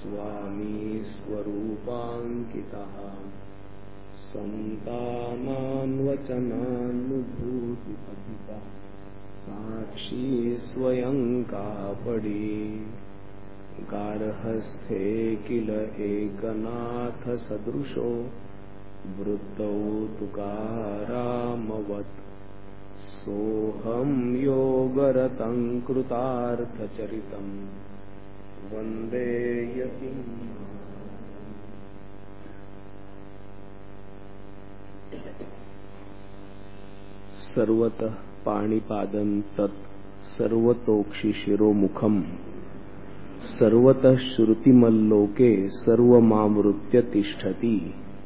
स्वामी स्वरूपांकितः संतानान्वचनानुभूतिपतितः साक्षी स्वयं कापडे गार्हस्थ्ये किल एकनाथ सदृशो वृत्तौ तुकारामवत् सोऽहं योगरतं कृतार्थचरितं वन्दे यतिम्। सर्वतः पाणिपादं तत् सर्वतोक्षि शिरोमुखम् सर्वतः श्रुतिमल्लोके सर्वमावृत्य तिष्ठति।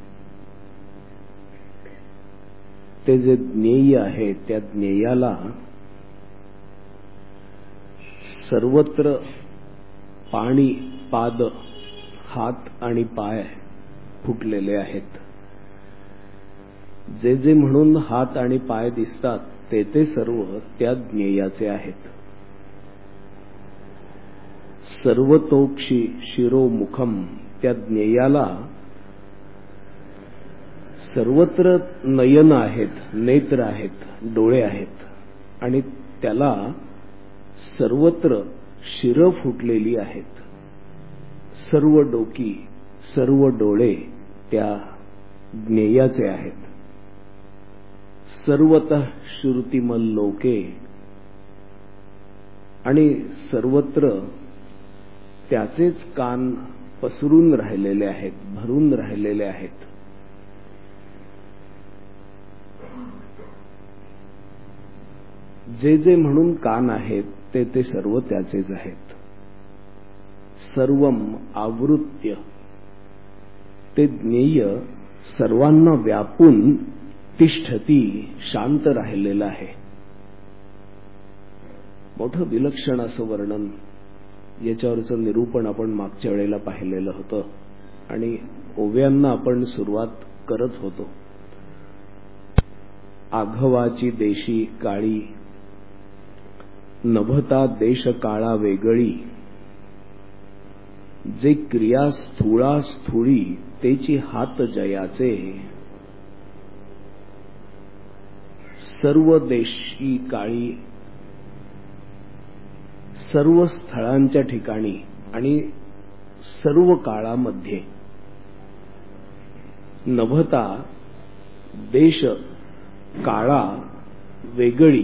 ते जे ज्ञेय आहे त्या ज्ञेयाला सर्वत्र पाणी पाद हात आणि पाय फुटलेले आहेत। जे जे म्हणून हात आणि पाय दिसतात ते सर्व त्या ज्ञेयाचे आहेत। सर्वतोक्षी शिरोमुखम त्या ज्ञेयाला सर्वत्र नयन आहेत, नेत्र आहेत, डोळे आहेत आणि त्याला सर्वत्र शिर फुटलेली आहेत। सर्व डोकी सर्व डोळे त्या ज्ञेयाचे आहेत। सर्वतः श्रुतिमल्लोके आणि सर्वत्र त्याचेच कान पसरून राहिलेले आहेत, भरून राहिलेले आहेत। जे जे म्हणून कान आहेत ते सर्व त्याचेच आहेत। सर्वम आवृत्य ते ज्ञेय सर्वांना व्यापून तिष्ठती शांत राहिलेलं आहे। मोठं विलक्षण असं वर्णन, याच्यावरचं निरूपण आपण मागच्या वेळेला पाहिलेलं होतं आणि ओव्यांना आपण सुरुवात करत होतो। आघवाची देशी काळी नभता देश काळा वेगळी जे क्रिया स्थूळा स्थूळी तेची हात जयाचे। सर्व देशी काळी सर्व स्थळांच्या ठिकाणी आणि सर्व काळामध्ये नभता देश काळा वेगळी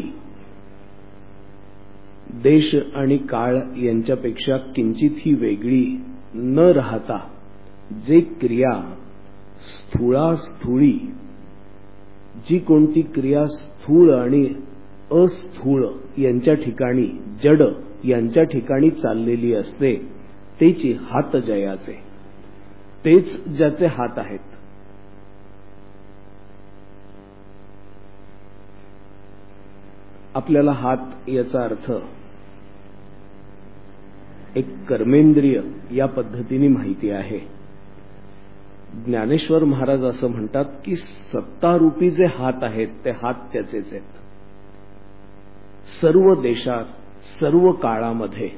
देश आणि काळ यांच्यापेक्षा किंचितही वेगळी न राहता जे क्रिया स्थूळा स्थूळी जी कोणती क्रिया स्थूळ आणि अस्थूळ यांच्या ठिकाणी जड यांच्या ठिकाणी चाललेली असते तेची हात जयाचे, तेच ज्याचे हात आहेत। आपल्याला हात याचा अर्थ एक कर्मेंद्रिय या पद्धतीने माहिती आहे। ज्ञानेश्वर महाराज असं म्हणतात की सत्तारूपी जे हात आहेत ते हात त्याचेच आहेत। सर्व देशात सर्व काळामध्ये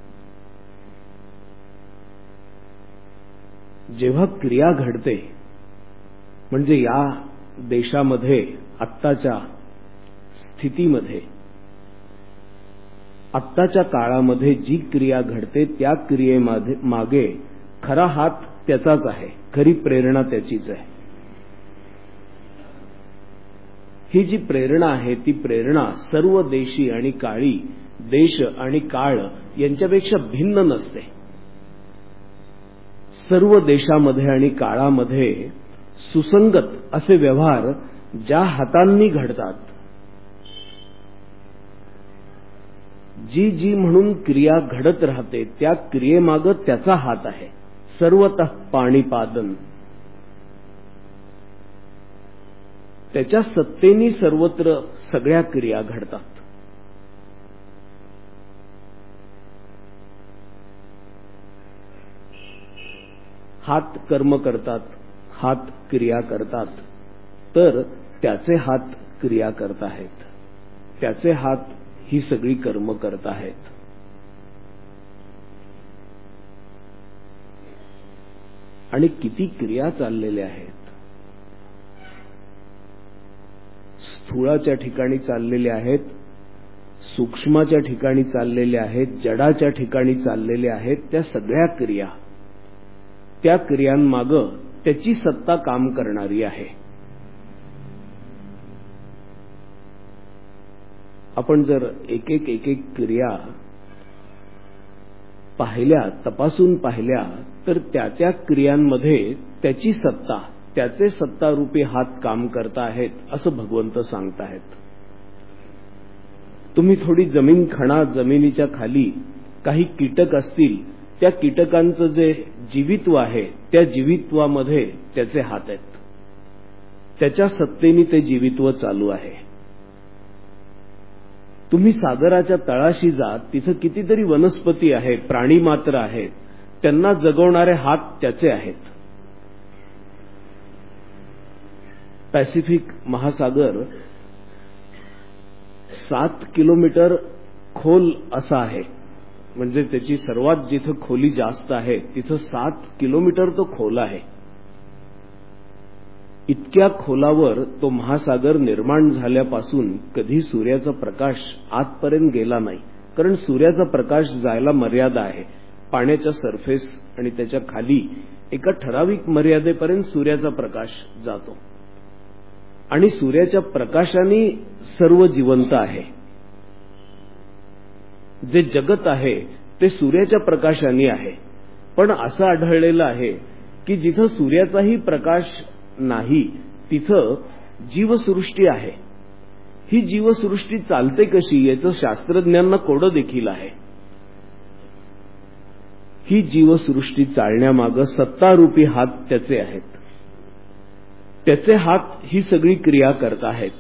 जेव्हा क्रिया घडते म्हणजे या देशामध्ये आत्ताच्या स्थितीमध्ये आत्ताच्या काळामध्ये जी क्रिया घडते त्या क्रियेमागे खरा हात त्याचाच आहे, खरी प्रेरणा त्याचीच आहे। ही जी प्रेरणा आहे ती प्रेरणा सर्व देशी आणि काळी देश आणि काळ यांच्यापेक्षा भिन्न नसते। सर्व देशामध्ये आणि काळामध्ये सुसंगत असे व्यवहार ज्या हातांनी घडतात, जी जी म्हणून क्रिया घडत राहते त्या क्रियेमागे त्याचा हात आहे। सर्वतः पाणिपादन त्याच्या सत्तेने सर्वत्र सगळ्या क्रिया घडतात। हात कर्म करतात, हात क्रिया करतात, तर त्याचे हात क्रिया करत आहेत, त्याचे हात ही सगळी कर्म करत आहेत। आणि किती क्रिया चाललेल्या आहेत. स्थूळाच्या ठिकाणी चाललेल्या आहेत, सूक्ष्माच्या ठिकाणी चाललेल्या आहेत, जडाच्या ठिकाणी चाललेल्या आहेत. त्या सगळ्या क्रिया, त्या क्रियांमागं त्याची सत्ता काम करणारी आहे. आपण जर एक एक क्रिया पाहिल्या, तपासून पाहिल्या, तर त्या त्या क्रियांमध्ये त्याची सत्ता, त्याचे सत्तारूपी हात काम करता आहेत असं भगवंत सांगताहेत. तुम्ही थोडी जमीन खणा, जमिनीच्या खाली काही कीटक असतील, त्या कीटकांचं जे जीवित्व आहे त्या जीवित्वामध्ये त्याचे हात आहेत. त्याच्या सत्तेने ते जीवित्व चालू आहे. तुम्ही सागराच्या तळाशी जात, तिथं कितीतरी वनस्पती आहेत, प्राणी मात्र आहेत, त्यांना जगवणारे हात त्याचे आहेत. पॅसिफिक महासागर 7 किलोमीटर खोल असा आहे. म्हणजे त्याची सर्वात जिथं खोली जास्त आहे तिथं 7 किलोमीटर तो खोल आहे. इतक्या खोलावर तो महासागर निर्माण झाल्यापासून कधी सूर्याचा प्रकाश आतपर्यंत गेला नाही. कारण सूर्याचा प्रकाश जायला मर्यादा आहे. पाण्याच्या सरफेस आणि त्याच्या खाली एका ठराविक मर्यादेपर्यंत सूर्याचा प्रकाश जातो. आणि सूर्याच्या प्रकाशाने सर्व जिवंत आहे. जे जगत आहे ते सूर्याच्या प्रकाशाने आहे. पण असं आढळलेलं आहे की जिथं सूर्याचाही प्रकाश नाही तिथं जीवसृष्टी आहे. ही जीवसृष्टी चालते कशी याचं शास्त्रज्ञांना कोडं देखील आहे. ही जीवसृष्टी चालण्यामागं सत्तारूपी हात त्याचे आहेत. त्याचे हात ही सगळी क्रिया करत आहेत.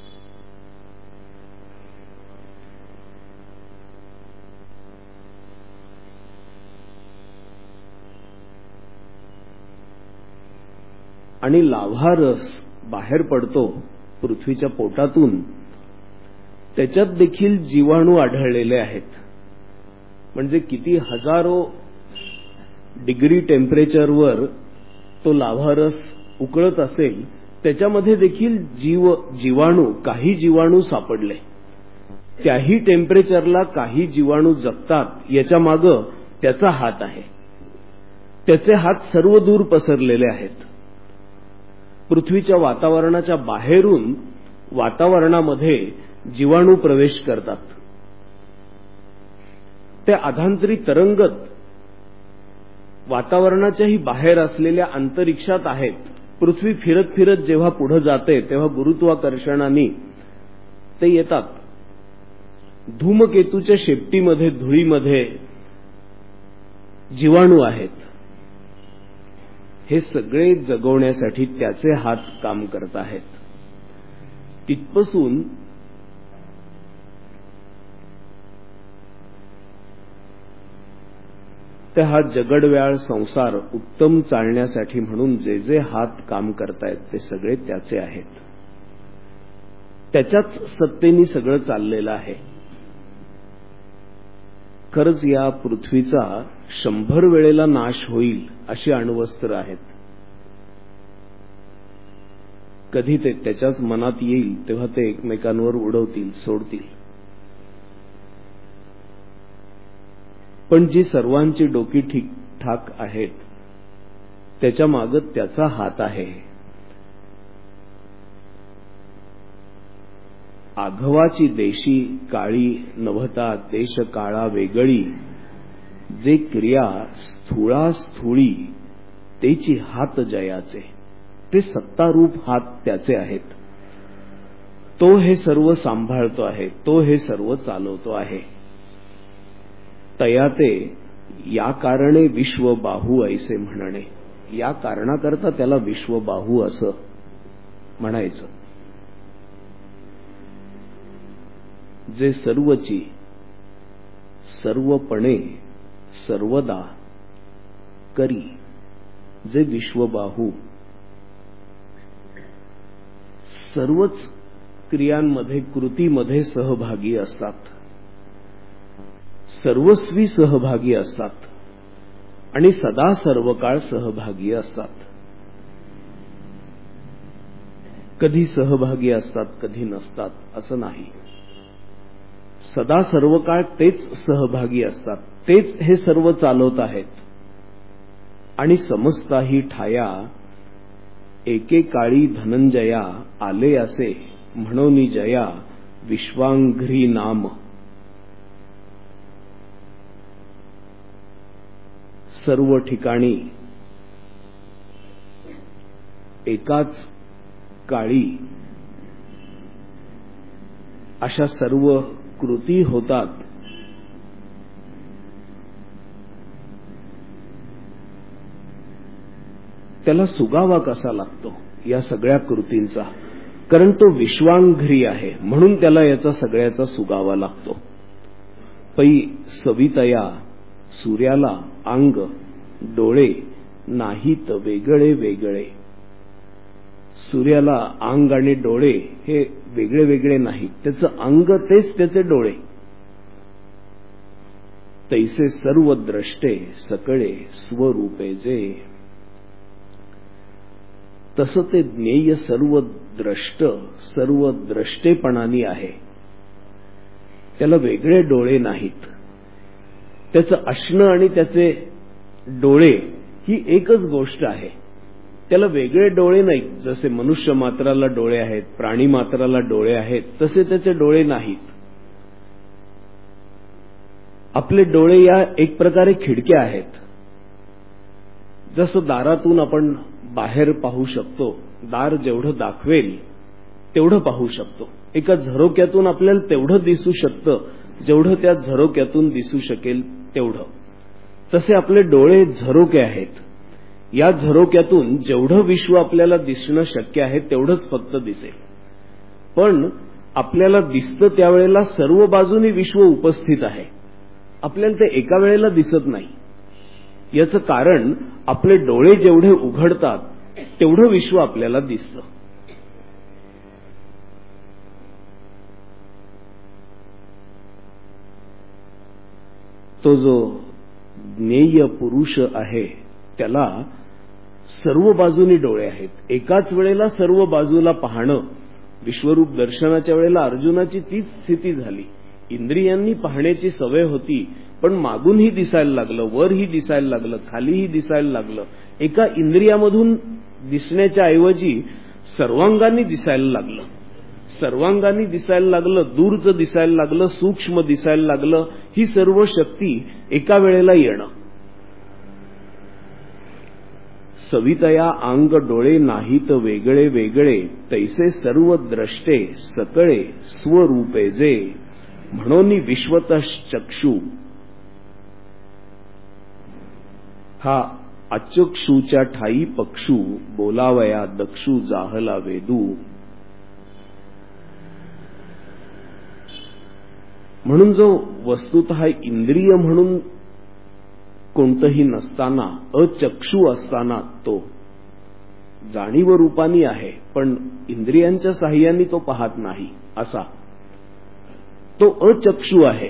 आणि लाव्हारस बाहेर पडतो पृथ्वीच्या पोटातून, त्याच्यात देखील जीवाणू आढळलेले आहेत. म्हणजे किती हजारो डिग्री टेम्परेचरवर तो लाव्हारस उकळत असेल, त्याच्यामध्ये देखील जीवाणू, काही जीवाणू सापडले. त्याही टेम्परेचरला काही जीवाणू जगतात. याच्या मागं त्याचा हात आहे. त्याचे हात सर्व दूर पसरलेले आहेत. पृथ्वीच्या वातावरणाच्या बाहेरून वातावरणामध्ये जीवाणू प्रवेश करतात. ते अधांतरी तरंगत वातावरणाच्याही बाहेर असलेल्या अंतरिक्षात आहेत. पृथ्वी फिरत फिरत जेव्हा पुढे जाते तेव्हा गुरुत्वाकर्षणाने ते येतात. धूमकेतूच्या शेपटीमध्ये, धुळीमध्ये जीवाणू आहेत. हे सगळे जगवण्यासाठी त्याचे हात काम करत आहेत. तिथपासून ते हा जगडव्याळ संसार उत्तम चालण्यासाठी म्हणून जे जे हात काम करतायत ते सगळे त्याचे आहेत. त्याच्याच सत्तेने सगळं चाललेलं आहे. खरंच या पृथ्वीचा 100 वेळेला नाश होईल अशी अण्वस्त्र आहेत. कधी ते त्याच्याच मनात येईल तेव्हा ते एकमेकांवर उडवतील, सोडतील. पण जी सर्वांची डोकी ठीकठाक आहेत त्याच्या मागं त्याचा हात आहे. आघवाची देशी काळी नभता देश काळा वेगळी, जे क्रिया स्थूळा स्थूळी तेची हात जयाचे. ते सत्तारूप हात त्याचे आहेत. तो हे सर्व सांभाळतो आहे. तो हे सर्व चालवतो आहे. तयाते या कारणे विश्वबाहू ऐसे म्हणणे. या कारणाकरता त्याला विश्वबाहू असं म्हणायचं. जे सर्वची सर्वपणे सर्वदा करी, जे विश्वबाहू सर्वच क्रियांमध्ये, कृतीमध्ये सहभागी असतात, सर्वस्वी सहभागी असतात आणि सदा सर्व काळ सहभागी असतात. कधी सहभागी असतात, कधी नसतात असं नाही. सदा सर्व काळ तेच सहभागी असतात, तेच हे सर्व चालवत आहेत. आणि समजताही ठाया एकेकाळी धनंजया आले असे म्हणून जया विश्वांघ्री नाम. सर्व ठिकाणी एकाच काळी अशा सर्व कृती होतात. त्याला सुगावा कसा लागतो या सगळ्या कृतींचा? कारण तो विश्वांघ्री आहे, म्हणून त्याला याचा सगळ्याचा सुगावा लागतो. पै सवितया सूर्याला अंग डोळे नाहीत वेगळे वेगळे. सूर्याला अंग आणि डोळे हे वेगळे वेगळे नाहीत, त्याचं अंग तेच त्याचे डोळे. तैसे सर्व द्रष्टे सकळे स्वरूपे जे. तसं ते ज्ञेय सर्व द्रष्ट सर्व द्रष्टेपणानी आहे. त्याला वेगळे डोळे नाहीत. त्याचं असणं आणि त्याचे डोळे ही एकच गोष्ट आहे. त्याला वेगळे डोळे नाहीत. जसे मनुष्य मात्राला डोळे आहेत, प्राणी मात्राला डोळे आहेत, तसे त्याचे डोळे नाहीत. आपले डोळे या एक प्रकारे खिडक्या आहेत. जसं दारातून आपण बाहेर पाहू शकतो, दार जेवढं दाखवेल तेवढं पाहू शकतो. एका झरोक्यातून आपल्याला तेवढं दिसू शकतं जेवढं त्या झरोक्यातून दिसू शकेल तेवढं. तसे आपले डोळे झरोके आहेत. या झरोक्यातून जेवढं विश्व आपल्याला दिसणं शक्य आहे तेवढंच फक्त दिसेल. पण आपल्याला दिसतं त्यावेळेला सर्व बाजूनी विश्व उपस्थित आहे. आपल्याला ते एका वेळेला दिसत नाही. याचं कारण आपले डोळे जेवढे उघडतात तेवढं विश्व आपल्याला दिसतं. तो जो ज्ञेय पुरुष आहे त्याला सर्व बाजूनी डोळे आहेत. एकाच वेळेला सर्व बाजूला पाहणं. विश्वरूप दर्शनाच्या वेळेला अर्जुनाची तीच स्थिती झाली. इंद्रियांनी पाहण्याची सवय होती, पण मागूनही दिसायला लागलं, वरही दिसायला लागलं, खालीही दिसायला लागलं. एका इंद्रियामधून दिसण्याच्या ऐवजी सर्वांगांनी दिसायला लागलं. सर्वांगांनी दिसायला लागलं, दूरचं दिसायला लागलं, सूक्ष्म दिसायला लागलं. ही सर्व शक्ती एका वेळेला येणं. सवितया अंग डोळे नाहीत वेगळे वेगळे. तैसे सर्व द्रष्टे सकळे स्वरूपे जे. म्हणून विश्वतश्चक्षु. हा अचक्षूच्या ठाई पक्षू बोलावया दक्षू जाहला वेदू. म्हणून जो वस्तुतः इंद्रिय म्हणून कोणतंही नसताना अचक्षू असताना तो जाणीव रूपानी आहे, पण इंद्रियांच्या साह्याने तो पाहत नाही, असा तो अचक्षू आहे.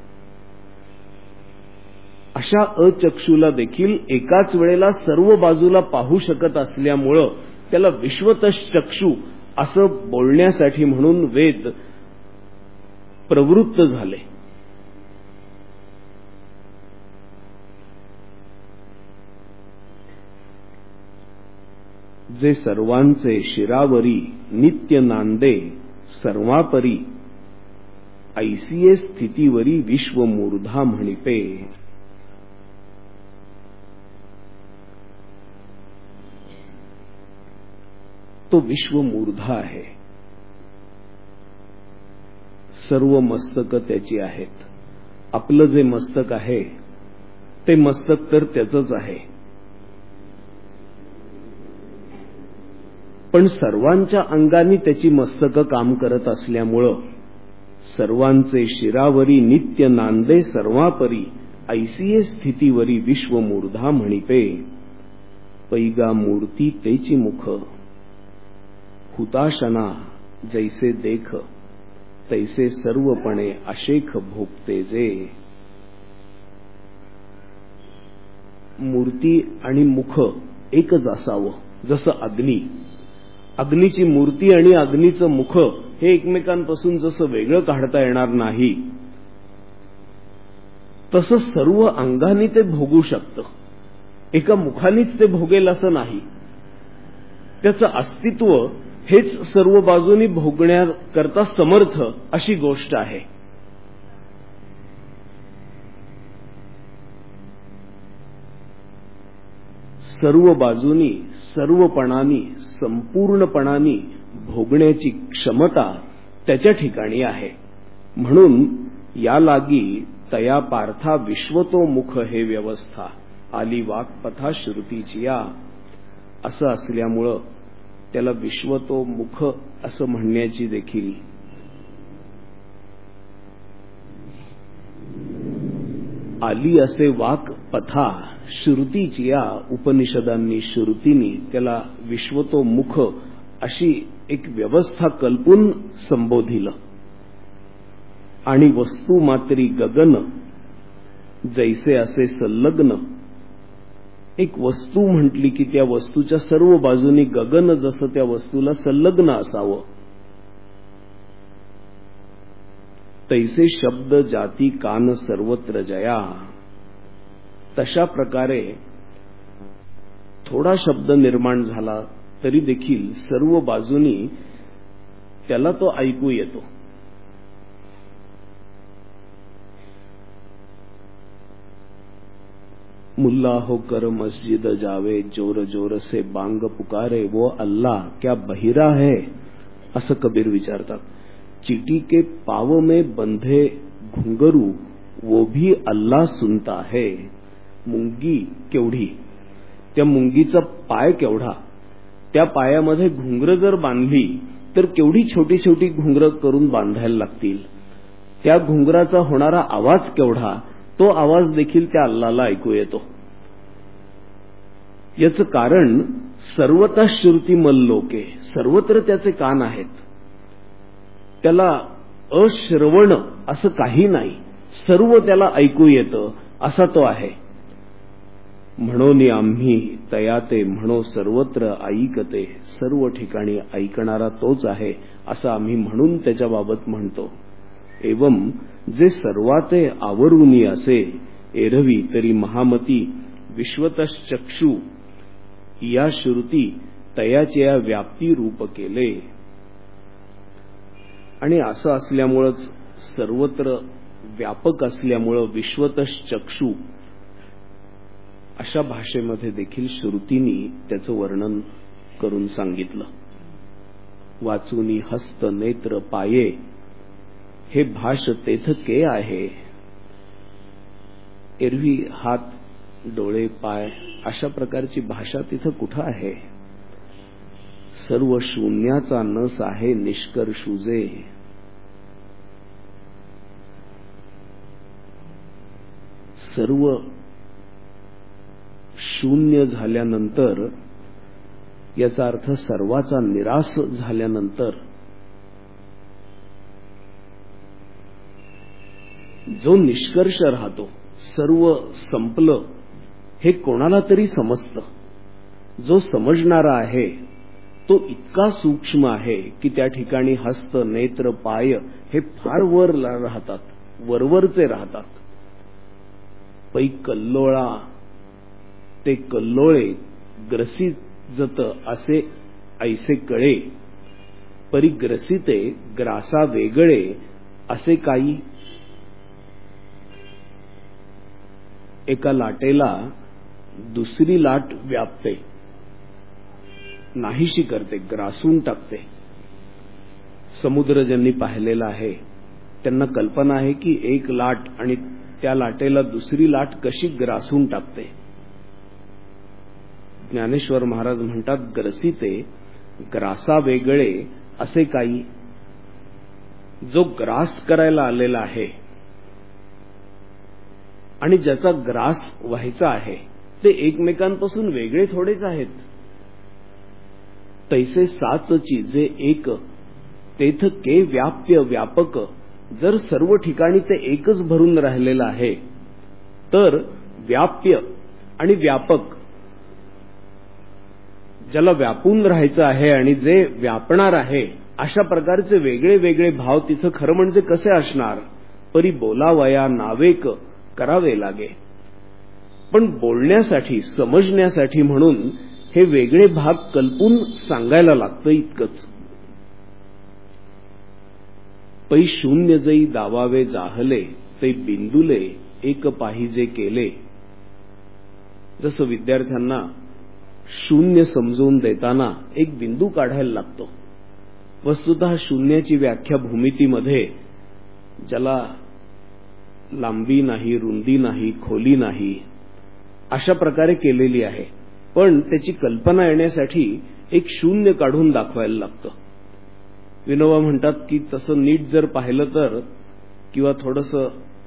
अशा अचक्षूला देखील एकाच वेळेला सर्व बाजूला पाहू शकत असल्यामुळं त्याला विश्वतश्चक्षु असं बोलण्यासाठी म्हणून वेद प्रवृत्त झाले. जे सर्वांचे शिरावरी नित्य नांदे सर्वापरी. ऐसिये स्थितीवरी विश्वमूर्धा म्हणिपे. तो विश्वमूर्धा आहे. सर्व मस्तक त्याची आहेत. आपलं जे मस्तक आहे ते मस्तक तर त्याचंच आहे, पण सर्वांच्या अंगानी त्याची मस्तकं काम करत असल्यामुळं सर्वांचे शिरावरी नित्य नांदे सर्वापरी. ऐसिये स्थितीवरी विश्वमूर्धा म्हणिपे. पैगा मूर्ती तेची मुख हुताशना जैसे देख. तैसे सर्वपणे अशेख भोगते जे. मूर्ती आणि मुख एकच असावं. जसं अग्नीची मूर्ती आणि अग्नीचं मुख हे एकमेकांपासून जसं वेगळं काढता येणार नाही, तसं सर्व अंगाने ते भोगू शकतं. एका मुखानेच ते भोगेल असं नाही. त्याचं अस्तित्व हेच सर्व बाजूनी भोगण्याकरता समर्थ अशी गोष्ट आहे. सर्व बाजूनी, सर्वपणानी, संपूर्णपणानी भोगण्याची क्षमता त्याच्या ठिकाणी आहे. म्हणून या लागी तया पार्था विश्वतोमुख हे व्यवस्था आली वाक्पथा श्रुतीचिया असं असल्यामुळं त्याला विश्वतोमुख असं म्हणण्याची देखील आली असे वाक पथा श्रुतीचिया उपनिषदांनी श्रुतींनी त्याला विश्वतोमुख अशी एक व्यवस्था कल्पून संबोधिलं. आणि वस्तू मात्री गगन जैसे असे संलग्न. एक वस्तू म्हटली की त्या वस्तूच्या सर्व बाजूनी गगन जसं त्या वस्तूला संलग्न असावं, तैसे शब्द जाती कान सर्वत्र जया. तशा प्रकारे थोडा शब्द निर्माण झाला तरी देखील सर्व बाजूनी त्याला तो ऐकू येतो. मुल्ला होकर मस्जिद जावे जोर जोर से बांग पुकारे वो अल्लाह क्या बहिरा है असं कबीर विचारतात. चीटी के पाव में बंधे घुंगरू वो भी अल्लाह सुनता है. मुंगी केवढी, त्या मुंगीचा पाय केवढा, त्या पायामध्ये घुंगर जर बांधली तर केवढी छोटी छोटी घुंगर करून बांधायला लागतील. त्या घुंगराचा होणारा आवाज केवढा, तो आवाज देखील त्या अल्लाहला ऐकू येतो. याचं कारण सर्वता श्रुती मल्लोके, सर्वत्र त्याचे कान आहेत. त्याला अश्रवण असं काही नाही, सर्व त्याला ऐकू येतं असा तो आहे. म्हणून आम्ही तयाते म्हणो सर्वत्र ऐकते, सर्व ठिकाणी ऐकणारा तोच आहे असं आम्ही म्हणून त्याच्याबाबत म्हणतो. एवं जे सर्वाते आवरूनी असे एरवी तरी महामती विश्वतश्चक्षु या श्रुती तयाच्या व्याप्ती रूप केले. आणि असं असल्यामुळंच सर्वत्र व्यापक असल्यामुळं विश्वतश्चक्षु अशा भाषेमध्ये देखील श्रुतींनी त्याचं वर्णन करून सांगितलं. वाचुनी हस्त नेत्र पाये हे भाष तेथ के आहे. एरवी हात डोळे पाय अशा प्रकारची भाषा तिथं कुठं आहे. सर्व शून्याचा नस आहे निष्कर्षुजे. सर्व शून्य झाल्यानंतर, याचा अर्थ सर्वाचा निराश झाल्यानंतर जो निष्कर्ष राहतो, सर्व संपलं हे कोणाला तरी समजतं. जो समजणारा आहे तो इतका सूक्ष्म आहे की त्या ठिकाणी हस्त नेत्र पाय हे फार वर राहतात, वरवरचे राहतात. पै कल्लोळा ते कल्लोळे ग्रसित जत असे ऐसे कळे. परी ग्रसिते ग्रासा वेगळे असे काही. एका लाटेला दुसरी लाट व्यापते, नाहीशी करते, ग्रासून टाकते. समुद्र ज्यांनी पाहिलेला आहे त्यांना कल्पना आहे की एक लाट आणि त्या लाटेला दुसरी लाट कशी ग्रासून टाकते. ज्ञानेश्वर महाराज म्हणतात, ग्रसिते ग्रासा वेगळे असे काही. जो ग्रास करायला आलेला आहे आणि ज्याचा ग्रास व्हायचा आहे ते एकमेकांपासून वेगळे थोडेच आहेत. तैसे साच चीजे एक तेथ के व्याप्य व्यापक. जर सर्व ठिकाणी ते एकच भरून राहिलेलं आहे तर व्याप्य आणि व्यापक, ज्याला व्यापून राहायचं आहे आणि जे व्यापणार आहे, अशा प्रकारचे वेगळे वेगळे भाव तिथं खरं म्हणजे कसे असणार? परी बोलावया नावेक करावे लागे. पण बोलण्यासाठी, समजण्यासाठी म्हणून हे वेगळे भाग कल्पून सांगायला लागतं इतकंच. पै शून्य जई दावावे जाहले ते बिंदुले एक पाहिजे केले. जसं विद्यार्थ्यांना शून्य समजून देताना एक बिंदू काढायला लागतो. वस्तुतः शून्याची व्याख्या भूमितीमध्ये, ज्याला लांबी नाही, रुंदी नाही, खोली नाही, अशा प्रकारे केलेली आहे. पण त्याची कल्पना येण्यासाठी एक शून्य काढून दाखवायला लागतं. विनोबा म्हणतात की तसं नीट जर पाहिलं तर, किंवा थोडंसं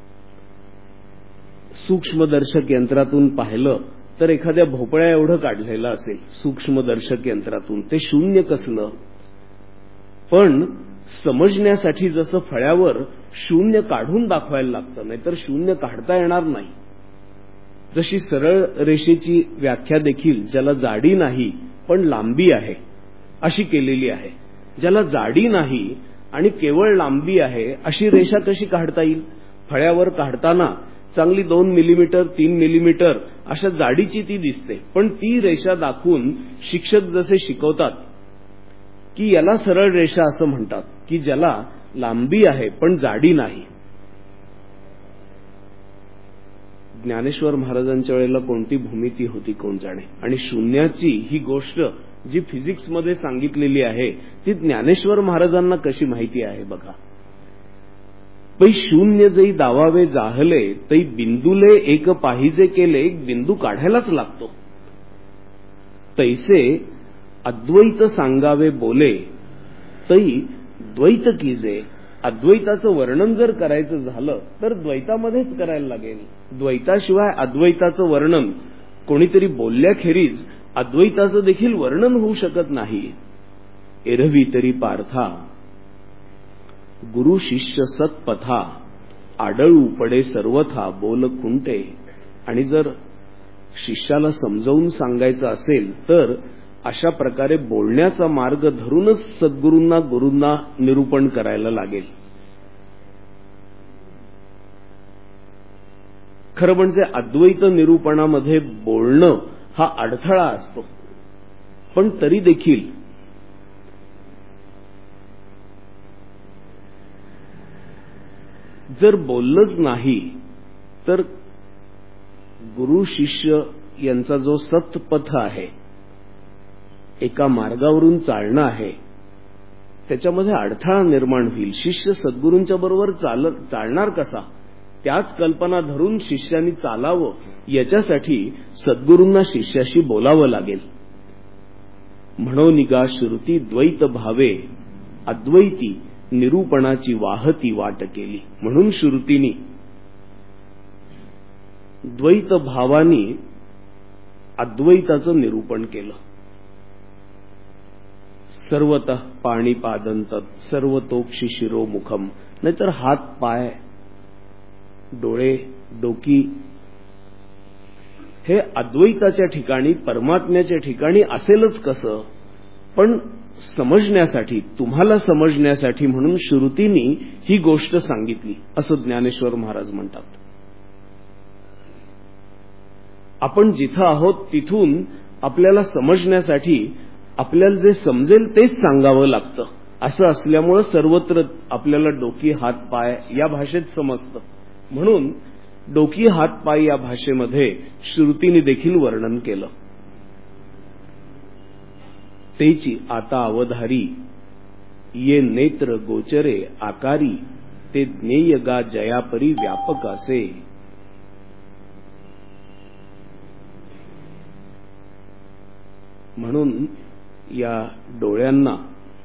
सूक्ष्मदर्शक यंत्रातून पाहिलं तर एखाद्या भोपळ्या एवढं काढलेलं असेल सूक्ष्मदर्शक यंत्रातून, ते शून्य कसलं? पण समजण्यासाठी जसं फळ्यावर शून्य काढून दाखवायला लागतं, नाहीतर शून्य काढता येणार नाही. जशी सरळ रेषेची व्याख्या देखील ज्याला जाडी नाही पण लांबी आहे अशी केलेली आहे. ज्याला जाडी नाही आणि केवळ लांबी आहे अशी रेषा कशी काढता येईल? फळ्यावर काढताना चांगली 2 मिलीमीटर 3 मिलीमीटर अशा जाडीची ती दिसते. पण ती रेषा दाखवून शिक्षक जसे शिकवतात की याला सरळ रेषा असं म्हणतात, की ज्याला लांबी आहे पण जाडी नाही. ज्ञानेश्वर महाराजांच्या वेळेला कोणती भूमिती होती कोण जाणे. आणि शून्याची ही गोष्ट जी फिजिक्समध्ये सांगितलेली आहे ती ज्ञानेश्वर महाराजांना कशी माहिती आहे बघा. पै शून्य जई दावावे जाहले तै बिंदुले एक पाहिजे केले. एक बिंदू काढायलाच लागतो. तैसे अद्वैत सांगावे बोले तै द्वैत कीजे. अद्वैताचं वर्णन जर करायचं झालं तर द्वैतामध्येच करायला लागेल. द्वैताशिवाय अद्वैताचं वर्णन कोणीतरी बोलल्याखेरीज अद्वैताचं देखील वर्णन होऊ शकत नाही. एरवी तरी पार्था गुरु शिष्य सत्पथा आडळू पडे सर्वथा बोल खुंटे. आणि जर शिष्याला समजावून सांगायचं असेल तर अशा प्रकारे बोलण्याचा मार्ग धरूनच सद्गुरूंना गुरूंना निरूपण करायला लागेल. खरं म्हणजे अद्वैत निरूपणामध्ये बोलणं हा अडथळा असतो. पण तरी देखील जर बोललंच नाही तर गुरु शिष्य यांचा जो सत्पथ आहे, एका मार्गावरून चालणं आहे, त्याच्यामध्ये अडथळा निर्माण होईल. शिष्य सद्गुरूंच्या बरोबर चालणार कसा? त्याच कल्पना धरून शिष्यानी चालावं याच्यासाठी सद्गुरूंना शिष्याशी बोलावं लागेल. म्हणोनिगा श्रुती द्वैत भावे अद्वैती निरूपणाची वाहती वाट केली. म्हणून श्रुतीनी द्वैत भावानी अद्वैताचं निरूपण केलं. सर्वतः पाणीपादंतत सर्वतोक्षी शिरोमुखम. नाहीतर हात पाय डोळे डोकी हे अद्वैताच्या ठिकाणी परमात्म्याच्या ठिकाणी असेलच कसं? पण समजण्यासाठी, तुम्हाला समजण्यासाठी म्हणून श्रुतींनी ही गोष्ट सांगितली असं ज्ञानेश्वर महाराज म्हणतात. आपण जिथं आहोत तिथून आपल्याला समजण्यासाठी आपल्याला जे समजेल तेच सांगावं लागतं. असं असल्यामुळं सर्वत्र आपल्याला डोकी हात पाय या भाषेत समजतं. म्हणून डोकी हात पाय या भाषेमध्ये श्रुतीने देखील वर्णन केलं. तेची आता अवधारी ये नेत्र गोचरे आकारी ते ज्ञेय गा जयापरी व्यापक असे. म्हणून या डोळ्यांना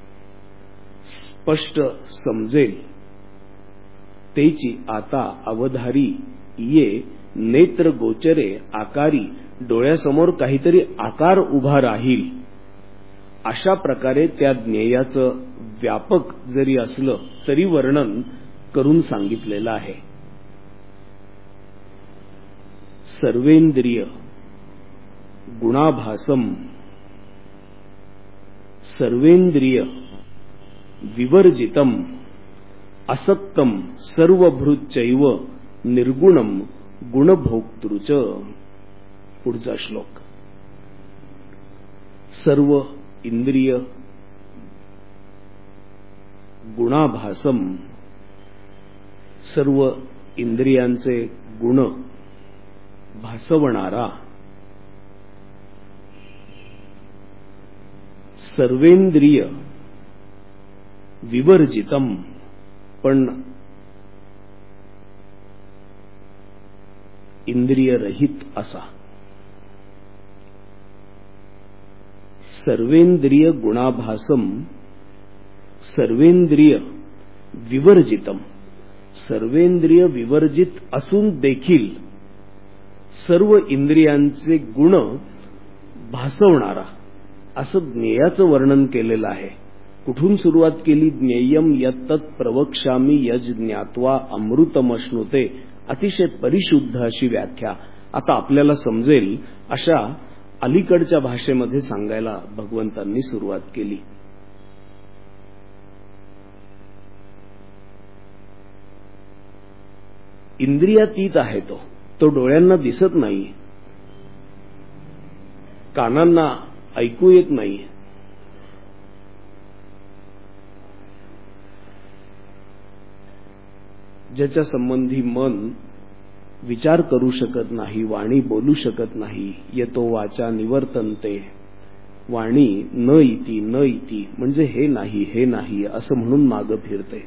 स्पष्ट समजेल. तेची आता अवधारी ये नेत्र गोचरे आकारी. डोळ्यासमोर काहीतरी आकार उभा राहील अशा प्रकारे त्या ज्ञेयाचं व्यापक जरी असलं तरी वर्णन करून सांगितलेलं आहे. सर्वेंद्रिय गुणाभासम सर्वेंद्रिय विवर्जितम असक्तम सर्वभृच्चैव निर्गुणम गुणभोक्तृच. पुढचा श्लोक. सर्व इंद्रिय गुणाभासम, सर्व इंद्रियांचे गुण भासवणारा, सर्वेंद्रिय विवर्जितम पण इंद्रिय रहित असा. सर्वेंद्रिय गुणाभासम सर्वेंद्रिय विवर्जितम, सर्वेंद्रिय विवर्जित असून देखील सर्व इंद्रियांचे गुण भासवणारा असं ज्ञेयाचं वर्णन केलेलं आहे. कुठून सुरुवात केली? ज्ञेयम यत्तत् प्रवक्ष्यामि यज ज्ञात्वा अमृतमश्नुते. अतिशय परिशुद्ध अशी व्याख्या आता आपल्याला समजेल अशा अलीकडच्या भाषेमध्ये सांगायला भगवंतांनी सुरुवात केली. इंद्रियातीत आहे तो डोळ्यांना दिसत नाही, कानांना ऐकू येत नाही, ज्याच्या संबंधी मन विचार करू शकत नाही, वाणी बोलू शकत नाही. येतो वाचा निवर्तन्ते, वाणी न इति म्हणजे हे नाही असं म्हणून मागं फिरते.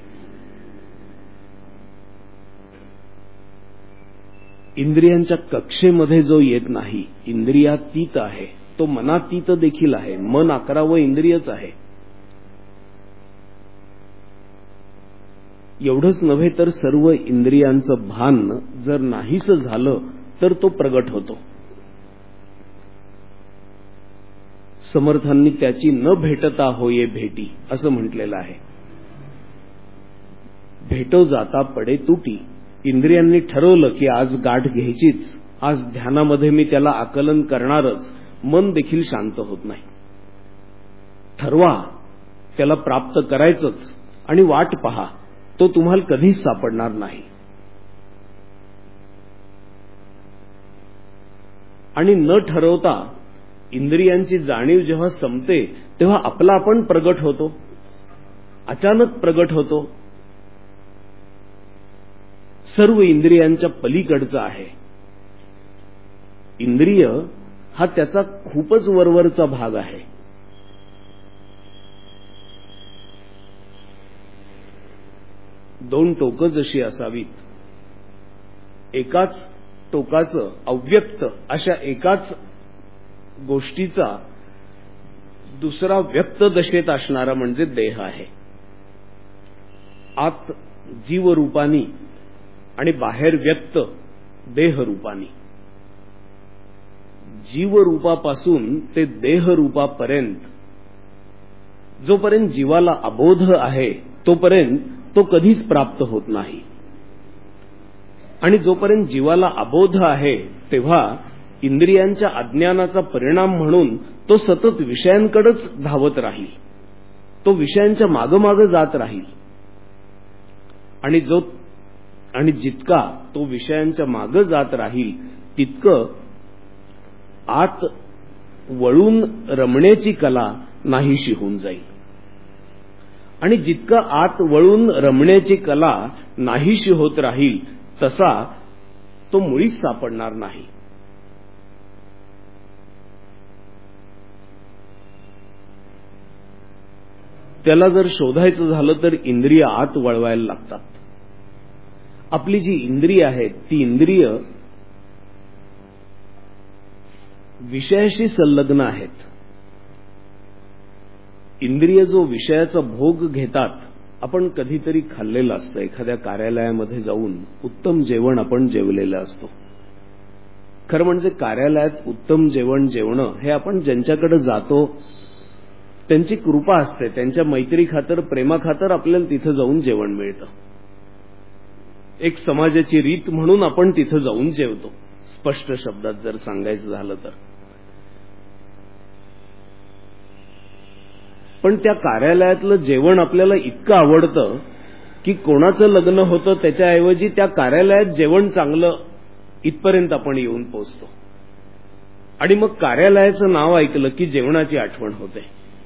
इंद्रियांच्या कक्षेमध्ये जो येत नाही, इंद्रियातीत आहे, तो मनातीत देखील आहे. मन 11वं इंद्रियच आहे. एवढंच नव्हे तर सर्व इंद्रियांचं भान जर नाहीस झालं तर तो प्रगट होतो. समर्थांनी त्याची न भेटता होये भेटी असं म्हटलेलं आहे. भेटो जाता पडे तुटी. इंद्रियांनी ठरवलं की आज गाठ घ्यायचीच, आज ध्यानामध्ये मी त्याला आकलन करणारच, मन देखील शांत होत नाही. ठरवा, त्याला प्राप्त करायचंच आणि वाट पहा, तो तुम्हाला कधीच सापडणार नाही. आणि न ठरवता इंद्रियांची जाणीव जेव्हा संपते तेव्हा आपला आपण प्रगट होतो, अचानक प्रगट होतो. सर्व इंद्रियांच्या पलीकडचा आहे. इंद्रिय हा त्याचा खूपच वरवरचा भाग आहे. दोन टोकं जशी असावीत, एकाच टोकाचं अव्यक्त अशा एकाच गोष्टीचा दुसरा व्यक्त दशेत असणारा म्हणजे देह आहे. आत जीवरूपानी आणि बाहेर व्यक्त देहरूपानी. जीवरूपापासून ते देहरूपापर्यंत जोपर्यंत जीवाला अबोध आहे तोपर्यंत तो कधीच प्राप्त होत नाही. आणि जोपर्यंत जीवाला अबोध आहे तेव्हा इंद्रियांच्या अज्ञानाचा परिणाम म्हणून तो सतत विषयांकडेच धावत राहील, तो विषयांच्या मागोमागं जात राहील. आणि जितका तो विषयांच्या मागं जात राहील तितकं आत वळून रमण्याची कला नाहीशी होऊन जाईल. आणि जितकं आत वळून रमण्याची कला नाहीशी होत राहील तसा तो मुळीच सापडणार नाही. त्याला जर शोधायचं झालं तर इंद्रिय आत वळवायला लागतात. आपली जी इंद्रिय आहेत ती इंद्रिय विषयाशी संलग्न आहेत. इंद्रिय जो विषयाचा भोग घेतात, आपण कधीतरी खाल्लेलं असतं, एखाद्या कार्यालयामध्ये जाऊन उत्तम जेवण आपण जेवलेलं असतो. खरं म्हणजे कार्यालयात उत्तम जेवण जेवणं हे आपण ज्यांच्याकडे जातो त्यांची कृपा असते, त्यांच्या मैत्री खातर प्रेमाखातर आपल्याला तिथं जाऊन जेवण मिळतं. एक समाजाची रीत म्हणून आपण तिथं जाऊन जेवतो, स्पष्ट शब्दात जर सांगायचं झालं तर. पण त्या कार्यालयातलं जेवण आपल्याला इतकं आवडतं की कोणाचं लग्न होतं त्याच्याऐवजी त्या कार्यालयात जेवण चांगलं इथपर्यंत आपण येऊन पोहोचतो. आणि मग कार्यालयाचं नाव ऐकलं की जेवणाची आठवण होते.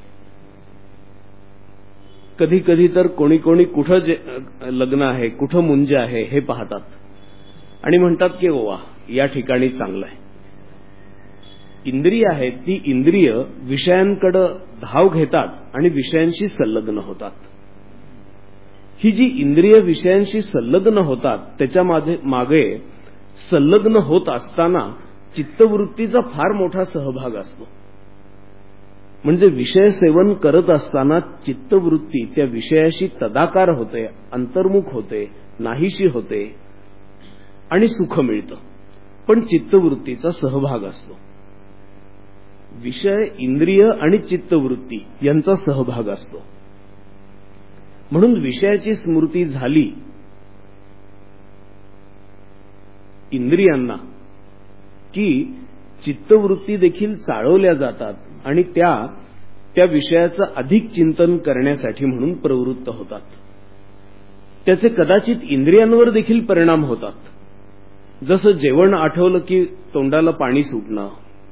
कधी कधी तर कोणी कोणी कुठं लग्न आहे, कुठं मुंज आहे हे पाहतात आणि म्हणतात की वा, या ठिकाणी चांगलं आहे. इंद्रिय आहेत, ती इंद्रिय विषयांकडे धाव घेतात आणि विषयांशी संलग्न होतात. ही जी इंद्रिय विषयांशी संलग्न होतात त्याच्या मागे संलग्न होत असताना चित्तवृत्तीचा फार मोठा सहभाग असतो. म्हणजे विषय सेवन करत असताना चित्तवृत्ती त्या विषयाशी तदाकार होते, अंतर्मुख होते, नाहीशी होते आणि सुख मिळतं. पण चित्तवृत्तीचा सहभाग असतो. विषय, इंद्रिय आणि चित्तवृत्ती यांचा सहभाग असतो. म्हणून विषयाची स्मृती झाली इंद्रियांना की चित्तवृत्ती देखील चाळवल्या जातात आणि त्या विषयाचं अधिक चिंतन करण्यासाठी म्हणून प्रवृत्त होतात. त्याचे कदाचित इंद्रियांवर देखील परिणाम होतात. जसं जेवण आठवलं की तोंडाला पाणी सुटणं,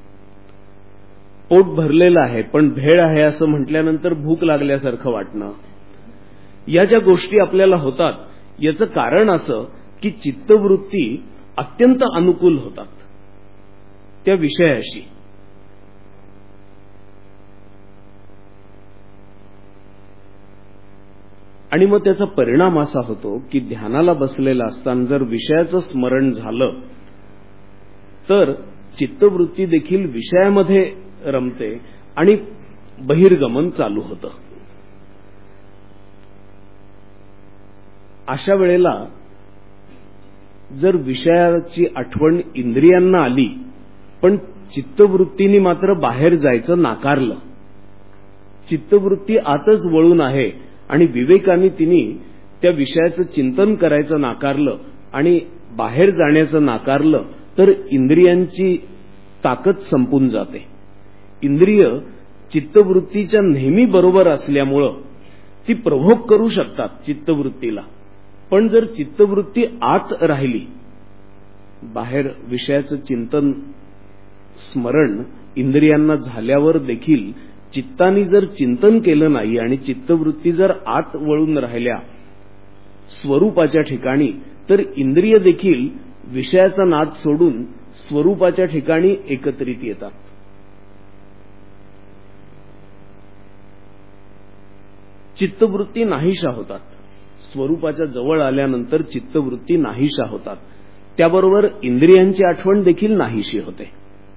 पोट भरलेलं आहे पण भेळ आहे असं म्हटल्यानंतर भूक लागल्यासारखं वाटणं, या ज्या गोष्टी आपल्याला होतात याचं कारण असं की चित्तवृत्ती अत्यंत अनुकूल होतात त्या विषयाशी. आणि मग त्याचा परिणाम असा होतो की ध्यानाला बसलेला असताना जर विषयाचं स्मरण झालं तर चित्तवृत्ती देखील विषयामध्ये रमते आणि बहिर्गमन चालू होतं. अशा वेळेला जर विषयाची आठवण इंद्रियांना आली पण चित्तवृत्तीने मात्र बाहेर जायचं नाकारलं, चित्तवृत्ती आतच वळून आहे आणि विवेकाने तिने त्या विषयाचं चिंतन करायचं नाकारलं आणि बाहेर जाण्याचं नाकारलं तर इंद्रियांची ताकद संपून जाते. इंद्रिय चित्तवृत्तीच्या नेहमी बरोबर असल्यामुळं ती प्रभोग करू शकतात चित्तवृत्तीला. पण जर चित्तवृत्ती आत राहिली, बाहेर विषयाचं चिंतन स्मरण इंद्रियांना झाल्यावर देखील चित्ताने जर चिंतन केलं नाही आणि चित्तवृत्ती जर आत वळून राहिल्या स्वरूपाच्या ठिकाणी तर इंद्रिय देखील विषयाचा नाद सोडून स्वरूपाच्या ठिकाणी एकत्रित येतात. चित्तवृत्ती नाहीशा होतात. स्वरूपाच्या जवळ आल्यानंतर चित्तवृत्ती नाहीशा होतात. त्याबरोबर इंद्रियांची आठवण देखील नाहीशी होते.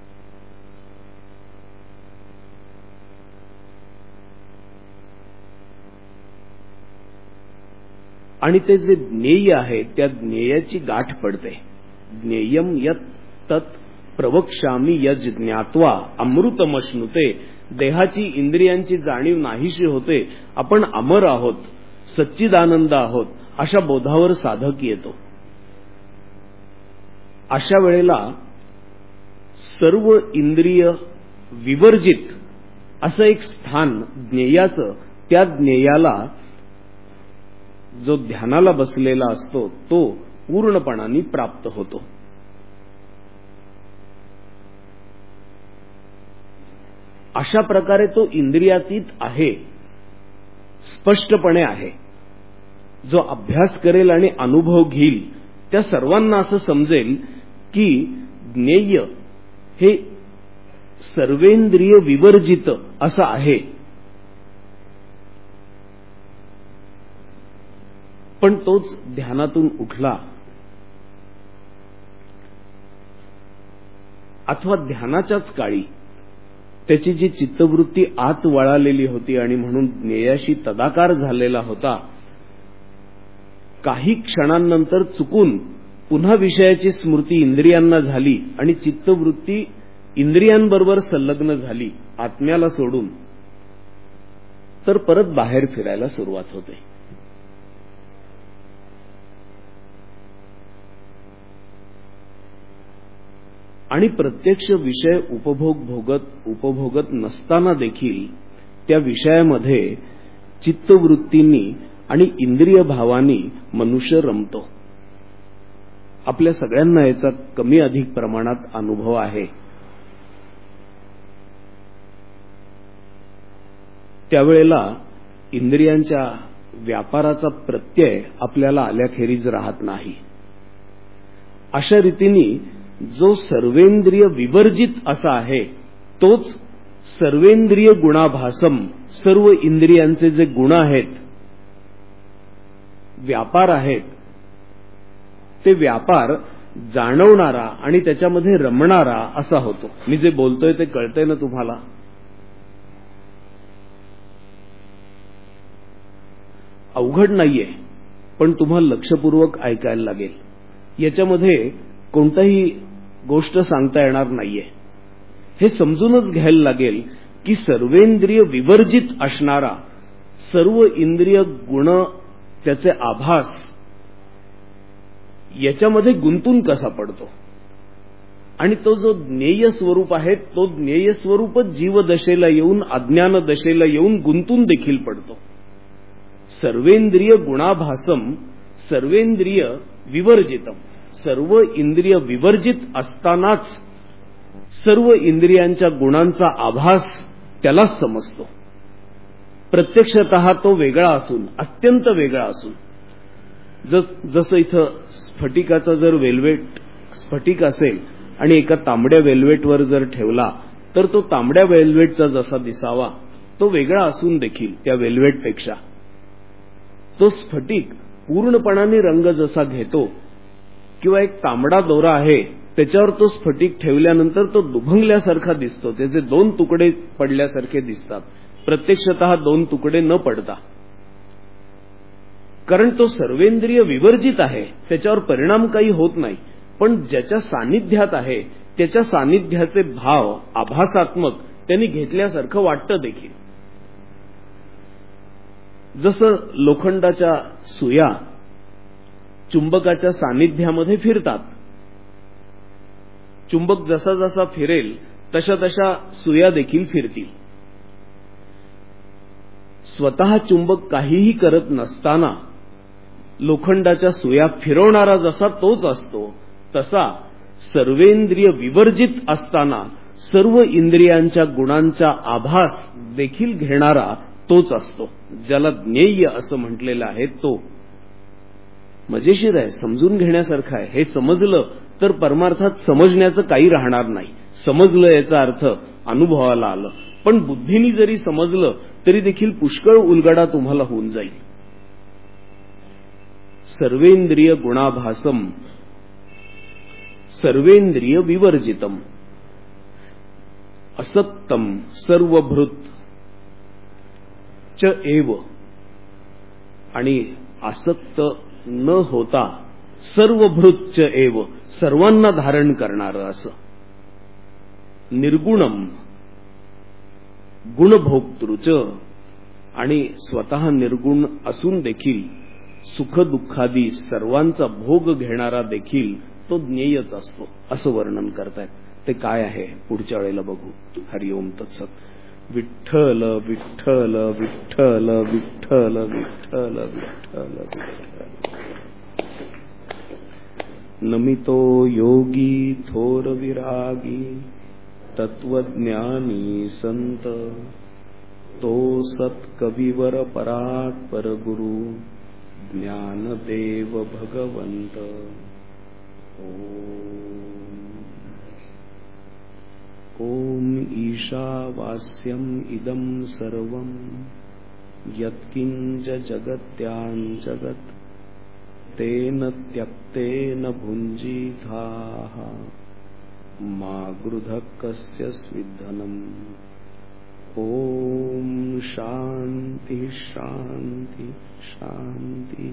आणि ते जे ज्ञेय आहे त्या ज्ञेयाची गाठ पडते. ज्ञेयम यत् तत् प्रवक्ष्यामि यज ज्ञात्वा अमृतमश्नुते. देहाची इंद्रियांची जाणीव नाहीशी होते. आपण अमर आहोत, सच्चिदानंद आहोत अशा बोधावर साधक येतो. अशा वेळेला सर्व इंद्रिय विवर्जित असं एक स्थान ज्ञेयाचं, त्या ज्ञेयाला जो ध्यानाला बसलेला असतो तो पूर्णपणाने प्राप्त होतो. अशा प्रकारे तो इंद्रियातीत आहे, स्पष्टपणे आहे. जो अभ्यास करेल आणि अनुभव घेईल त्या सर्वांना असं समजेल की ज्ञेय हे सर्वेंद्रिय विवर्जित असं आहे. पण तोच ध्यानातून उठला अथवा ध्यानाच्याच काळी त्याची जी चित्तवृत्ती आत वळालेली होती आणि म्हणून ज्ञेयाशी तदाकार झालेला होता, काही क्षणांनंतर चुकून पुन्हा विषयाची स्मृती इंद्रियांना झाली आणि चित्तवृत्ती इंद्रियांबरोबर संलग्न झाली आत्म्याला सोडून, तर परत बाहेर फिरायला सुरुवात होते. आणि प्रत्यक्ष विषय उपभोगत नसताना देखील त्या विषयामध्ये चित्तवृत्तींनी आणि इंद्रिय भावांनी मनुष्य रमतो. आपल्या सगळ्यांना याचा कमी अधिक प्रमाणात अनुभव आहे. त्यावेळेला इंद्रियांच्या व्यापाराचा प्रत्यय आपल्याला आल्याखेरीज राहत नाही. अशा रीतीने जो सर्वेंद्रिय विवर्जित असा आहे तोच सर्वेंद्रिय गुणाभासम, सर्व इंद्रियांचे जे गुण आहेत, व्यापार आहेत, ते व्यापार जाणवणारा आणि त्याच्यामध्ये रमणारा असा होतो. मी जे बोलतोय ते कळतंय ना तुम्हाला? अवघड नाहीये, पण तुम्हाला लक्षपूर्वक ऐकायला लागेल. याच्यामध्ये कोणताही गोष्ट सांगता येणार नाहीये. हे समजूनच घ्यायला लागेल की सर्वेंद्रिय विवर्जित असणारा सर्व इंद्रिय गुण, त्याचे आभास याच्यामध्ये गुंतून कसा पडतो. आणि तो जो ज्ञेय स्वरूप आहे तो ज्ञेय स्वरूपच जीवदशेला येऊन, अज्ञान दशेला येऊन गुंतून देखील पडतो. सर्वेंद्रिय गुणाभासम सर्वेंद्रिय विवर्जितम, सर्व इंद्रिय विवर्जित असतानाच सर्व इंद्रियांच्या गुणांचा आभास त्यालाच समजतो. प्रत्यक्षतः तो वेगळा असून, अत्यंत वेगळा असून, जसं इथं स्फटिकाचा जर वेल्वेट स्फटिक असेल आणि एका तांबड्या वेल्वेटवर जर ठेवला तर तो तांबड्या वेल्वेटचा जसा दिसावा तो वेगळा असून देखील त्या वेल्वेटपेक्षा तो स्फटिक पूर्णपणाने रंग जसा घेतो, किंवा एक तांबडा दोरा आहे त्याच्यावर तो स्फटिक ठेवल्यानंतर तो दुभंगल्यासारखा दिसतो, त्याचे दोन तुकडे पडल्यासारखे दिसतात, प्रत्यक्षतः दोन तुकडे न पडता. कारण तो सर्वेंद्रिय विवर्जित आहे, त्याच्यावर परिणाम काही होत नाही. पण ज्याच्या सानिध्यात आहे त्याच्या सानिध्याचे भाव आभासात्मक त्यांनी घेतल्यासारखं वाटतं देखील. जसं लोखंडाच्या सुया चुंबकाच्या सानिध्यामध्ये फिरतात, चुंबक जसा जसा फिरेल तशा तशा सुया देखील फिरतील. स्वतः चुंबक काहीही करत नसताना लोखंडाच्या सुया फिरवणारा जसा तोच असतो, तसा सर्वेंद्रिय विवर्जित असताना सर्व इंद्रियांच्या गुणांचा आभास देखील घेणारा तोच असतो, ज्याला ज्ञेय असं म्हटलेलं आहे. तो मजेशीर आहे, समजून घेण्यासारखं आहे. हे समजलं तर परमार्थात समजण्याचं काही राहणार नाही. समजलं याचा अर्थ अनुभवाला आलं. पण बुद्धीने जरी समजलं तरी देखील पुष्कळ उलगडा तुम्हाला होऊन जाईल. सर्वेंद्रिय गुणाभासम सर्वेंद्रिय विवर्जितम असक्तम सर्वभृत च एव, आणि आसक्त न होता सर्वभृत च एव, सर्वांना धारण करणारं असं. निर्गुणम गुणभोक्तृच, आणि स्वतः निर्गुण असून देखील सुख दुःखादी सर्वांचा भोग घेणारा देखील तो ज्ञेयच असतो, असं वर्णन करतायत. ते काय आहे पुढच्या वेळेला बघू. हरिओम तत्सत. विठ्ठल विठ्ठल विठ्ठल विठ्ठल विठ्ठल विठ्ठल विठ्ठल. नमितो योगी थोर विरागी तत्वज्ञानी संत, तो सत्कविवर परात्पर गुरु ज्ञानदेव भगवंत. ओम ईशावास्यम इदं सर्वं यत्किंच जगत्यां जगत् तेन त्यक्तेन भुञ्जीथाः मा गृधः कस्य स्विद्धनम्. ओम शांति शांति शांति.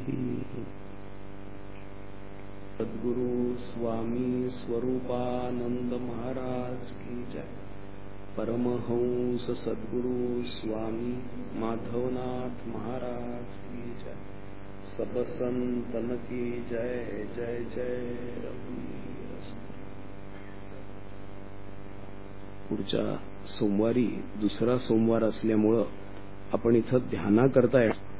सद्गुरु स्वामी स्वरूपानंद महाराज की जय. परमहंस सद्गुरु स्वामी माधवनाथ महाराज की जय. सब संतन की जय जय जय रघुवीर. पुढच्या सोमवारी दुसरा सोमवार असल्यामुळं आपण इथं ध्यानाकरता